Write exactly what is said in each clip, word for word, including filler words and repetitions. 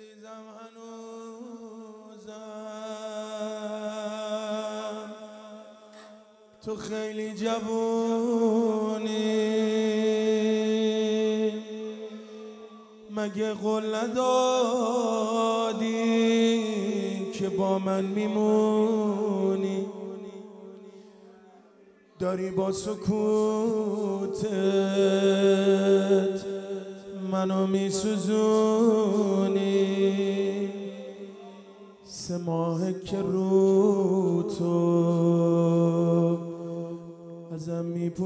عزیزم هنوزم تو خیلی جوونی، مگه قول ندادی که با من میمونی؟ داری با سکوتت منو میسوزونی، سه ماهه که رو تو ازم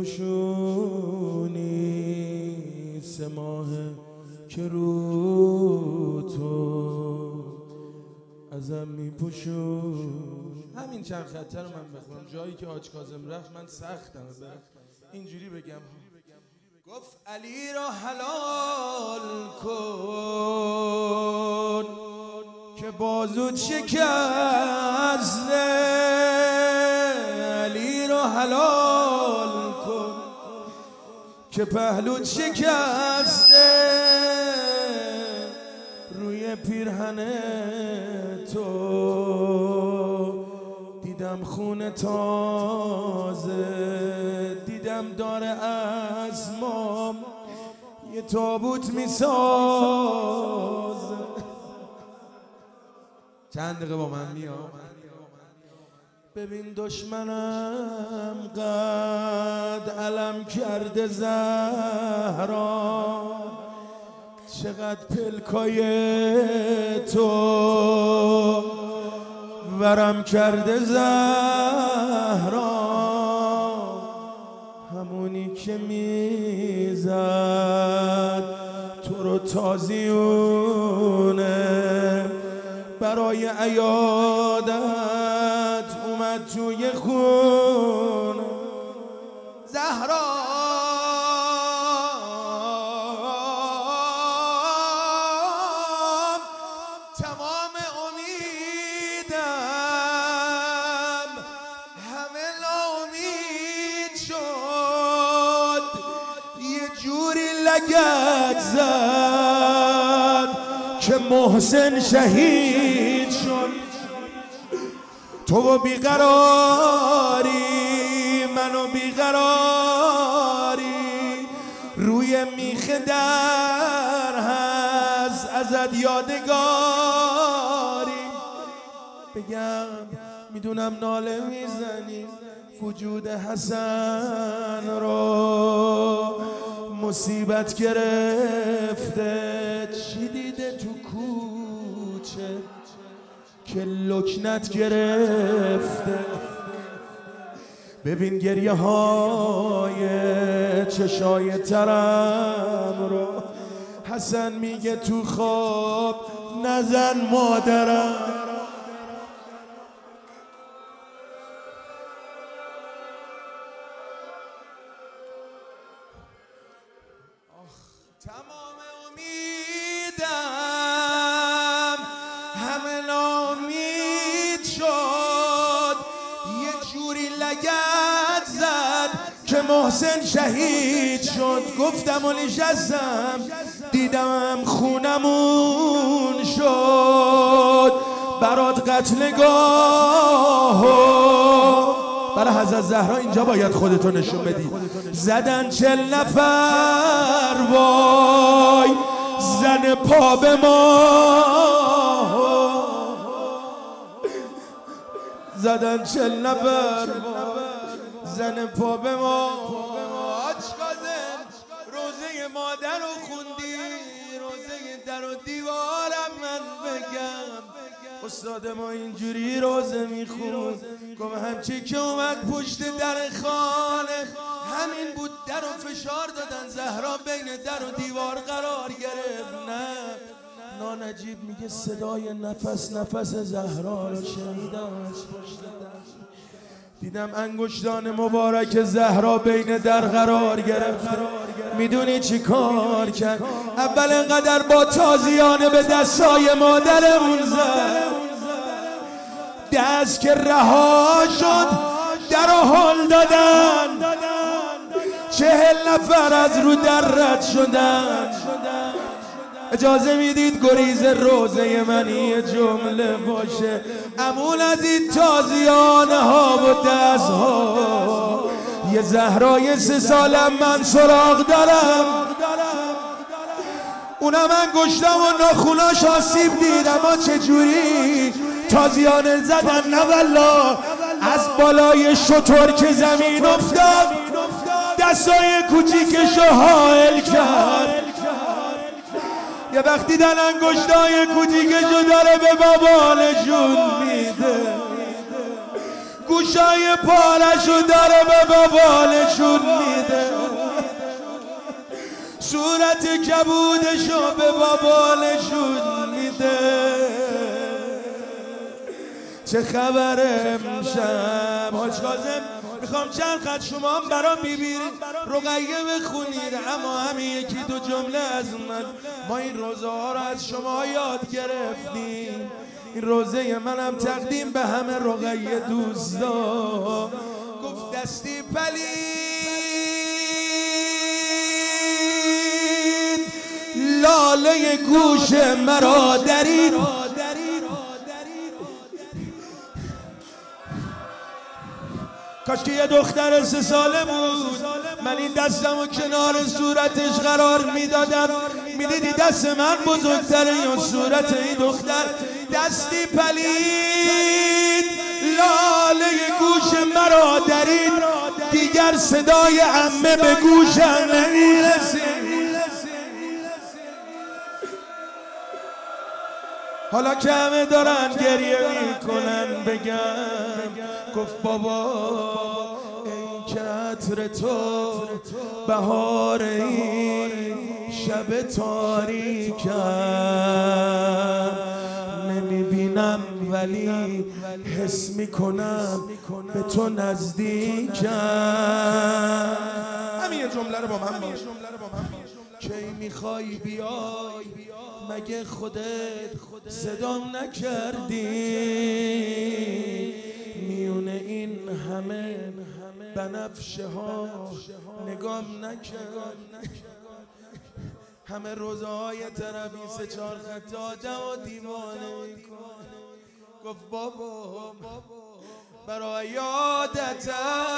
میپوشونی، سه ماهه که رو تو ازم میپوشون. همین چند خطر رو من بخونم، جایی که حاج کاظم رفت من سختمه برم اینجوری بگم. گفت علی را حلال کن که بازو شکسته، علی را حلال کن که پهلو شکسته، روی پیرهن تو دیدم خون تازه، دیدم داره از ما یه تابوت میسازه. چند دقیقه با من میام. ببین دشمنم قد علم کرده زهرا، چقدر پلکای تو ورم کرده زهرا، همونی که میزد تو رو تازیونه، برای عیادت اومد توی خون. زهرا تمام امیدم همه ناامید شد، یه جوری لگد زد که محسن شهید شد. تو بیقراری منو بیقراری، روی میخ در هست ازت یادگاری. بگم میدونم ناله میزنی، وجود حسن رو مصیبت گرفته، چی دیده تو کوچه که لکنت گرفته؟ ببین گریه های چشای ترم رو، حسن میگه تو خواب نزن مادرم. تمام امیدم همه ناامید شد، یه جوری لگد زد که محسن شهید شد. گفتم و نشستم دیدم خونمون شد، برات قتلگاهو برای حضرت زهرا اینجا باید خودتو نشون بدی. زدن چل نفر وای زن پا به ما، زدن چل نفر زن پا به ما. حاج کاظم روزه مادر رو خوندی، روزه در و دیوارم من بگم استاد ما اینجوری روزه میخوند. گفت همچی که اومد پشت در خانه همین بود، در و فشار دادن، زهرا بین در و دیوار قرار گرفت. نه نانجیب میگه صدای نفس نفس زهرا رو شنیدم پشت در، دیدم انگشتان مبارک زهرا بین در قرار گرفت. میدونی چی کار کرد؟ اول انقدر با تازیانه به دستای مادرمون زد، دست که رها شد در رو هل دادن، چهل نفر از رو در رد شدن. اجازه میدید گریز روزه من یه جمله باشه. امون از این تازیانه ها و دست ها، یه زهرای سه سالم من سراغ دارم، اونم من گشتم و ناخوناش آسیب دید. اما چجوری تازیانه زدن؟ نه والله، از بالای شطور که زمین افتاد دستای کوچیکشو حائل کرد. یه وقتی دن انگشتای کوچیکشو داره به بابانشون میده، گوشای پارشو داره به بابانشون میده، صورت کبودشو به بابانشون میده. چه خبره امشب حاج کاظم؟ میخوام چند خط شما هم برام ببینید، رقیه بخونید، اما همین یکی دو جمله از من. ما این روزه ها رو از شما یاد گرفتیم، این روزه منم تقدیم به همه رقیه دوستا. گفت دستی پلید لاله گوش مرا درید، کاش که یه دختر سه ساله بود من این دستم و کنار صورتش قرار میدادم، میدیدی دست من بزرگتره یا صورت این دختر. دستی پلید لاله گوش مرا درید، دیگر صدای عمه به گوشم نمیرسید. حالا که همه دارن گریه میکنن بگم، گفت بابا این که عطر تو بهار این شب تاریکم، نمیبینم ولی حس میکنم به تو نزدیکم. همین یه جمله رو با من باش. کی میخوای بیای مگه خودت صدام نکردی؟ میونه این همه بنفشه ها نگام نکرد، همه روزه های طرفی سه چهار خط آدم و دیوانه میکنه. گفت بابا برای یادت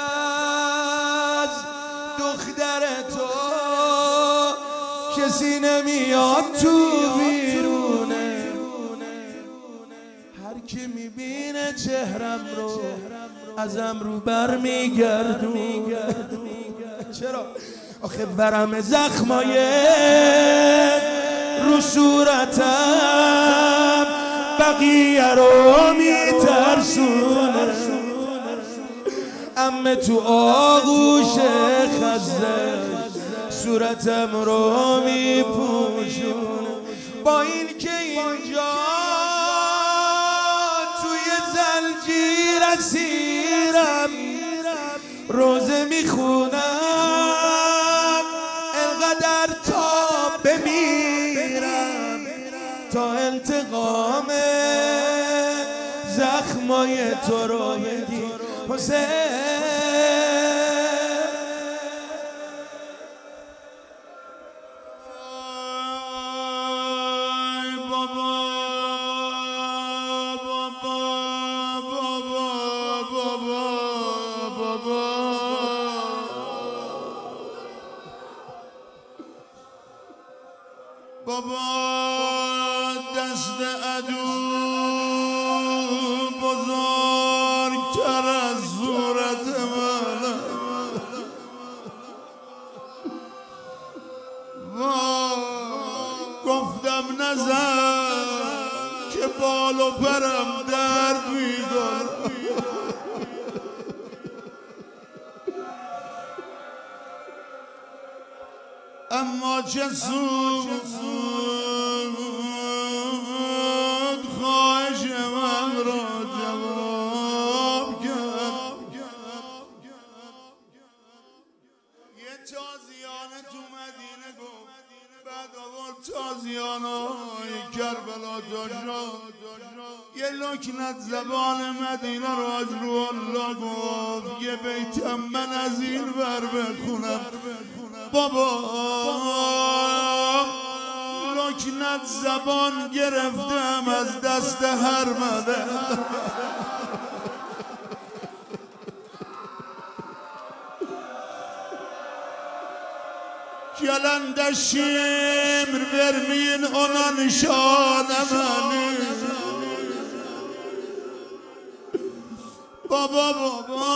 از دختر تو کسی نمیاد تو بیرونه، هر کی میبینه چهرم رو ازم رو بر میگردونه. چرا؟ آخه ورم زخمای رو صورتم بقیه رو میترسونه، عمه تو آغوش خزش صورتم رو میپوشونه. با این که اینجا توی زنجیر اسیرم روزه میخونم، انقدر تا بمیرم تا انتقام زخمای تو رو بگیر حسین. بابا دست عدو بزرگتر از صورت من، گفتم نزن که بال و پرم درد می‌کنه، اما چه سود خواهش من را جواب کرد. یه تازیانه تو مدینه گفت، بعد آورد تازیانای کربلا داشا، یه لکنت زبان مدینه رو از رو الله گفت، یه بیتم من از این بر بخونم. بابا لکنت زبان گرفتم از دست هر مده Gelende şimr vermeyin ona nişan emeli Baba baba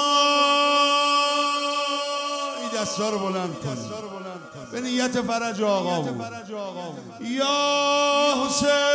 این دستا رو بلند کن به نیت فرج آقا یا حسین